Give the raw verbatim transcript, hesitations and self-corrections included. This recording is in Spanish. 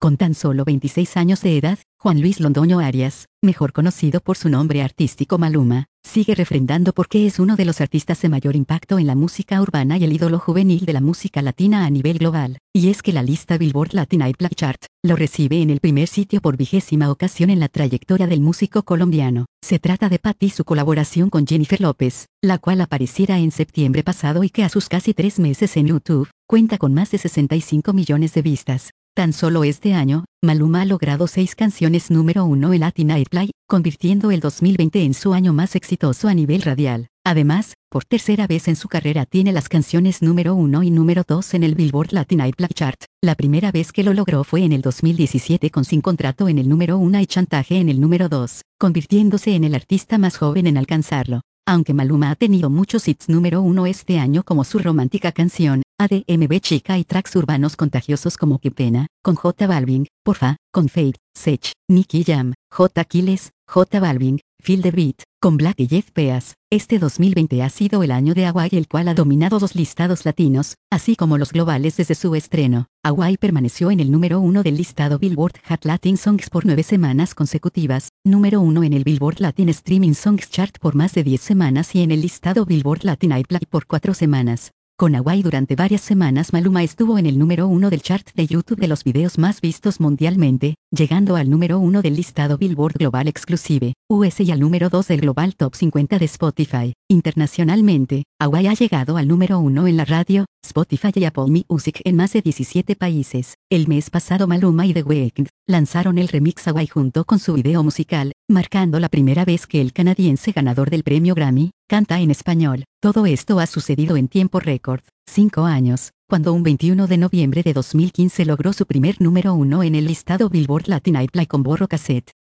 Con tan solo veintiséis años de edad, Juan Luis Londoño Arias, mejor conocido por su nombre artístico Maluma, sigue refrendando por qué es uno de los artistas de mayor impacto en la música urbana y el ídolo juvenil de la música latina a nivel global. Y es que la lista Billboard Latin Airplay Chart lo recibe en el primer sitio por vigésima ocasión en la trayectoria del músico colombiano. Se trata de Patti y su colaboración con Jennifer López, la cual apareciera en septiembre pasado y que a sus casi tres meses en YouTube, cuenta con más de sesenta y cinco millones de vistas. Tan solo este año, Maluma ha logrado seis canciones número uno en Latin Airplay, convirtiendo el dos mil veinte en su año más exitoso a nivel radial. Además, por tercera vez en su carrera tiene las canciones número uno y número dos en el Billboard Latin Airplay Chart. La primera vez que lo logró fue en el dos mil diecisiete con Sin Contrato en el número uno y Chantaje en el número dos, convirtiéndose en el artista más joven en alcanzarlo. Aunque Maluma ha tenido muchos hits número uno este año como su romántica canción, A D M B Chica y tracks urbanos contagiosos como Qué Pena, con J Balvin, Porfa, con Fate, Sech, Nicky Jam, J Aquiles, J Balvin, Feel the Beat, con Black y Jeff Peas. Este dos mil veinte ha sido el año de Hawaii, el cual ha dominado los listados latinos, así como los globales desde su estreno. Hawaii permaneció en el número uno del listado Billboard Hot Latin Songs por nueve semanas consecutivas, número uno en el Billboard Latin Streaming Songs Chart por más de diez semanas y en el listado Billboard Latin Airplay por cuatro semanas. Con Hawaii durante varias semanas Maluma estuvo en el número uno del chart de YouTube de los videos más vistos mundialmente, llegando al número uno del listado Billboard Global Exclusive, U S y al número dos del Global Top cincuenta de Spotify. Internacionalmente, Hawaii ha llegado al número uno en la radio, Spotify y Apple Music en más de diecisiete países. El mes pasado Maluma y The Weeknd lanzaron el remix Hawaii junto con su video musical, marcando la primera vez que el canadiense ganador del premio Grammy canta en español. Todo esto ha sucedido en tiempo récord, cinco años, cuando un veintiuno de noviembre de dos mil quince logró su primer número uno en el listado Billboard Latin Airplay con Borro Cassette.